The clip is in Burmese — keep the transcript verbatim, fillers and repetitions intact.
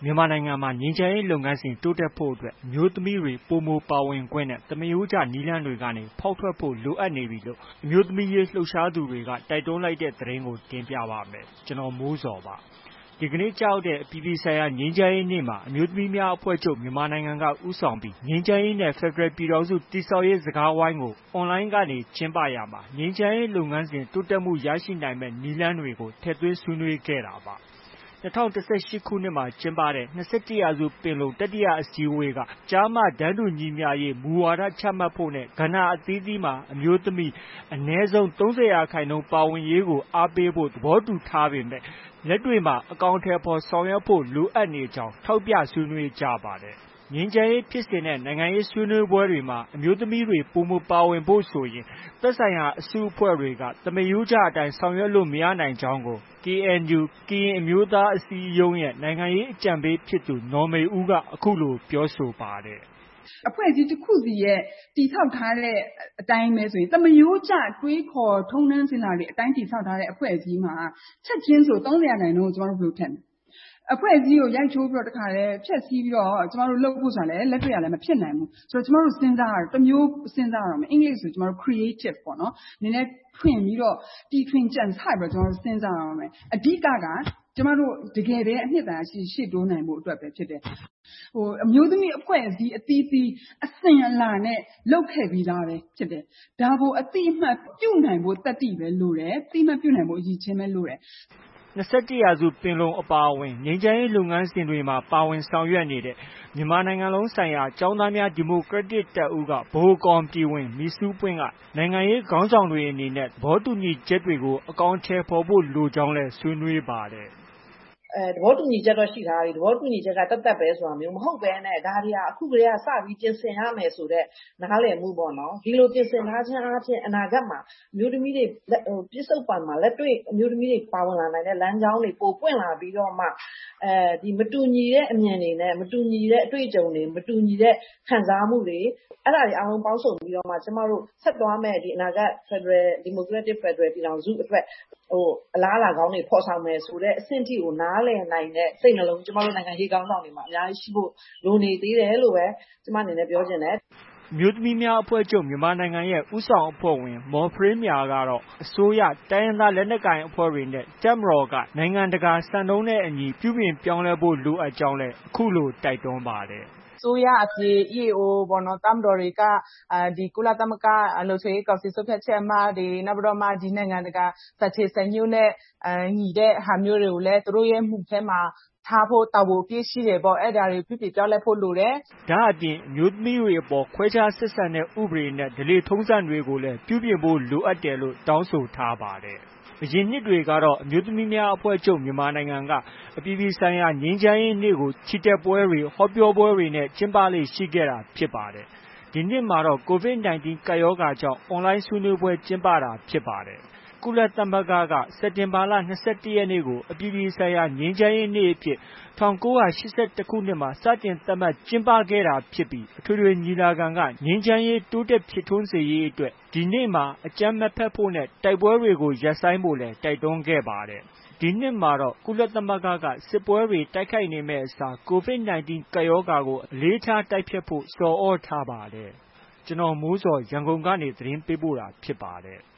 မြန်မာနိုင်ငံမှာငြိမ်းချမ်းရေးလုပ်ငန်းစဉ်တိုးတက်ဖို့အတွက်အမျိုးသမီးတွေပိုမိုပါဝင်ခွင့်နဲ့သမားရိုးကျနည်းလမ်းတွေကနေဖောက်ထွက်ဖို့လိုအပ်နေပြီလို့အမျိုးသမီးရေးလှုပ်ရှားသူတွေကတိုက်တွန်းလိုက်တဲ့သတင်းကိုတင်ပြပါမယ်။ကျွန်တော်မိုးဇော်ပါ။ဒီကနေ့ကြောက်တဲ့အပြည်ပြည်ဆိုင်ရာငြိမ်းချမ်းရေးနေ့မှာအမျိုးသမီးများအဖွဲ့ချုပ်မြန်မာနိုင်ငံကဦးဆောင်ပြီးငြိမ်းချမ်းရေးနဲ့ဖက်ဒရယ်ပြည်ထောင်စုတည်ဆောက်ရေးစကားဝိုင်းကိုအွန်လိုင်းကနေကျင်းပရာမှာငြိမ်းချမ်းရေးလုပ်ငန်းစဉ်တိုးတက်မှုရရှိနိုင်မယ့်နည်းလမ်းတွေကိုထည့်သွင်းဆွေးနွေးခဲ့တာပါ။၂၀၁၈ခုနှစ်မှာကျင်းပတဲ့၂၁ရာစုပင်လုံတတိယအစည်းအဝေးကကျားမတန်းတူညီမျှရေးမူဝါဒချမှတ်ဖို့နဲ့ကဏ္ဍအသီးသီးမှာအမျိုးသမီးအနည်းဆုံး၃၀ရာခိုင်နှုန်းပါဝင်ရေးကိုအားပေးဖို့သဘောတူထားပေမဲ့လက်တွေ့မှာအကောင်အထည်ဖော်ဆောင်ရွက်ဖို့လိုအပ်နေကြောင်းထောက်ပြဆွေးနွေးကြပါတယ်။ငြိမ်းချမ်းရေးဖြစ်စဉ်နဲ့နိုင်ငံရေးဆွေးနွေးပွဲတွေမှာအမျိုးသမီးတွေပိုမိုပါဝင်ဖို့ဆိုရင်သက်ဆိုင်ရာအစုအဖွဲ့တွေကသမားရိုးကျအတိုင်းဆောင်ရွက်လို့မရနိုင်ကြောင်းကို ကေအန်ယူ ကရင်အမျိုးသားအစည်းအရုံးရဲ့နိုင်ငံရေးအကြံပေးဖြစ်သူနော်မေဦးကအခုလိုပြောဆိုပါတယ်။အဖွဲ့အစည်းတစ်ခုစီရဲ့တည်ဆောက်ထားတဲ့အတိုင်းပဲဆိုရင်သမားရိုးကျတွေးခေါ်ထုံးတမ်းစဉ်လာတွေအတိုင်းတည်ဆောက်ထားတဲ့အဖွဲ့အစည်းမှာချက်ချင်းဆို၃၀ရာခိုင်နှုန်းကိုကျွန်တော်တို့ဘယ်လိုထည့်မလဲအဖွဲ့အစည်းကိုရိုက်ချိုးပြီးတော့တခါလေဖြက်စီးပြီးတော့ကျမတို့လုပ်ဖို့ဆိုတာလည်းလက်တွေ့ရလည်းမဖြစ်နိုင်ဘူးဆိုတော့ကျမတို့စဉ်းစားရတော့တစ်မျိုးစဉ်းစားရတော့မယ်အင်္ဂလိပ်ဆိုကျမတို့ creative ပေါ့နော်နည်းနည်းဖွင့်ပြီးတော့တီထွင်ကြံဆပြီးတော့ကျမတို့စဉ်းစားရအောင်မယ်အဓိကကကျမတို့တကယ်ပဲအနှစ်သာရရှိရှေ့တိုးနိုင်ဖို့အတွက်ပဲဖြစ်တယ်ဟိုအမျိုးသမီးအဖွဲ့အစည်းအသီးသီးအစဉ်အလာနဲ့လုပ်ခဲ့ပြီးသားပဲဖြစ်တယ်ဒါကိုအတိအမှတ်ပြုနိုင်ဖို့တတိပဲလိုတယ်အတိအမှတ်ပြုနိုင်ဖို့အရေးချင်းပဲလိုတယ်၂၁ရာစုပင်လုံအပါအဝင်ငြိမ်းချမ်းရေးလုပ်ငန်းစဉ်တွေမှာပါဝင်ဆောင်ရွက်နေတဲ့မြန်မာနိုင်ငံလုံးဆိုင်ရာကျောင်းသားများဒီမိုကရက်တစ်တပ်ဦးကဗဟိုကော်မတီဝင်မီဆူးပွင့်ကနိုင်ငံရေးခေါင်းဆောင်တွေအနေနဲ့သဘောတူညီချက်တွေကိုအကောင်အထည်ဖော်ဖို့လိုကြောင်းလည်းဆွေးနွေးပါတယ်။အဲသဘောတူညီချက်တော့ရှိထားပြီသဘောတူညီချက်ကတတ်တတ်ပဲဆိုတာမျိုးမဟုတ်ပဲနဲ့ဒါတွေဟာအခုကလေးကစပြီးပြင်ဆင်ရမယ်ဆိုတော့နားလည်မှုပေါ့နော်ဒီလိုပြင်ဆင်ထားခြင်းအပြင်အနာဂတ်မှာအမျိုးသမီးတွေပြစ္ဆုတ်ပံမှာလက်တွေ့အမျိုးသမီးတွေပါဝင်လာနိုင်တဲ့လမ်းကြောင်းတွေပိုပွင့်လာပြီးတော့မှအဲဒီမတူညီတဲ့အမြင်တွေနဲ့မတူညီတဲ့အတွေ့အကြုံတွေမတူညီတဲ့ခံစားမှုတွေအဲ့ဒါတွေအားလုံးပေါင်းစုံပြီးတော့မှကျမတို့ဆက်သွားမယ်ဒီအနာဂတ် Federal Democratic Federal ပြည်ထောင်စုအတွက်ဟိုအလားအလာကောင်းတွေဖော်ဆောင်မယ်ဆိုတဲ့အဆင့်ထိကိုနားလည်နိုင်တဲ့စိတ်နှလုံးကျမတို့နိုင်ငံရေးကောင်းဆောင်တွေမှာအများကြီးရှိဖို့လိုနေသေးတယ်လို့ပဲကျမအနေနဲ့ပြောချင်တယ်အမျိုးသမီးများအဖွဲ့ချုပ်မြန်မာနိုင်ငံရဲ့ဦးဆောင်အဖွဲ့ဝင်မော်ဖရေးမြာကတော့အစိုးရတိုင်းရင်းသားလက်နက်ကိုင်အဖွဲ့တွေနဲ့တပ်မတော်ကနိုင်ငံတကာစံနှုန်းနဲ့အညီပြုပြင်ပြောင်းလဲဖို့လိုအပ်ကြောင်းလည်းအခုလိုတိုက်တွန်းပါတယ်ဆိုရအပြေ E A O ပေါ့နော်တမ်တော်တွေကဒီကုလသမဂ္ဂလုံခြုံရေးကောင်စီဆုံးဖြတ်ချက်အမှဒီနောက်ပြီးတော့မှဒီနိုင်ငံတကာစချေစံညွှန်းနဲ့ညီတဲ့ဟာမျိုးတွေကိုလည်းသူတို့ရဲ့မှုထဲမှာထားဖို့တောက်ဖို့ပြည့်ရှိတယ်ပေါ့အဲ့ဒါတွေပြည့်ပြောင်းလဲဖို့လိုတယ်ဒါအပြင်အမျိုးသမီးတွေအပေါ်ခွဲခြားဆက်ဆံတဲ့ဥပဒေနဲ့ဒလေထုံးစံတွေကိုလည်းပြုပြင်ဖို့လိုအပ်တယ်လို့တောင်းဆိုထားပါတယ်အရင်နှစ်တွေကတော့အမျိုးသမီးများအဖွဲ့ချုပ်မြန်မာနိုင်ငံကအပြည်ပြည်ဆိုင်ရာငြိမ်းချမ်းရေးနေ့ကိုချီတက်ပွဲတွေဟောပြောပွဲတွေနဲ့ကျင်းပလေ့ရှိခဲ့တာဖြစ်ပါတယ်ဒီနှစ်မှာတော့ ကိုဗစ်၁၉ ကပ်ရောဂါကြောင့်အွန်လိုင်းဆွေးနွေးပွဲကျင်းပတာဖြစ်ပါတယ်ကုလသမဂ္ဂကစက်တင်ဘာလ၂၁ရက်နေ့ကိုအပြည်ပြည်ဆိုင်ရာငြိမ်းချမ်းရေးနေ့အဖြစ်၁၉၈၁ခုနှစ်မှာစတင်သတ်မှတ်ကျင်းပခဲ့တာဖြစ်ပြီးအထွေထွေညီလာခံကငြိမ်းချမ်းရေးတိုးတက်ဖြစ်ထွန်းစေရေးအတွက်ဒီနေ့မှာအကြမ်းမဖက်ဖို့နဲ့တိုက်ပွဲတွေကိုရပ်ဆိုင်းဖို့လည်းတိုက်တွန်းခဲ့ပါတယ်ဒီနှစ်မှာတော့ကုလသမဂ္ဂကစစ်ပွဲတွေတိုက်ခိုက်နေမဲ့အစားကိုဗစ်၁၉ ကပ်ရောဂါကိုအလေးထားတိုက်ဖျက်ဖို့ဆော်ဩထားပါတယ်ကျွန်တော်မိုးဇော်ရန်ကုန်ကနေသတင်းပေးပို့တာဖြစ်ပါတယ်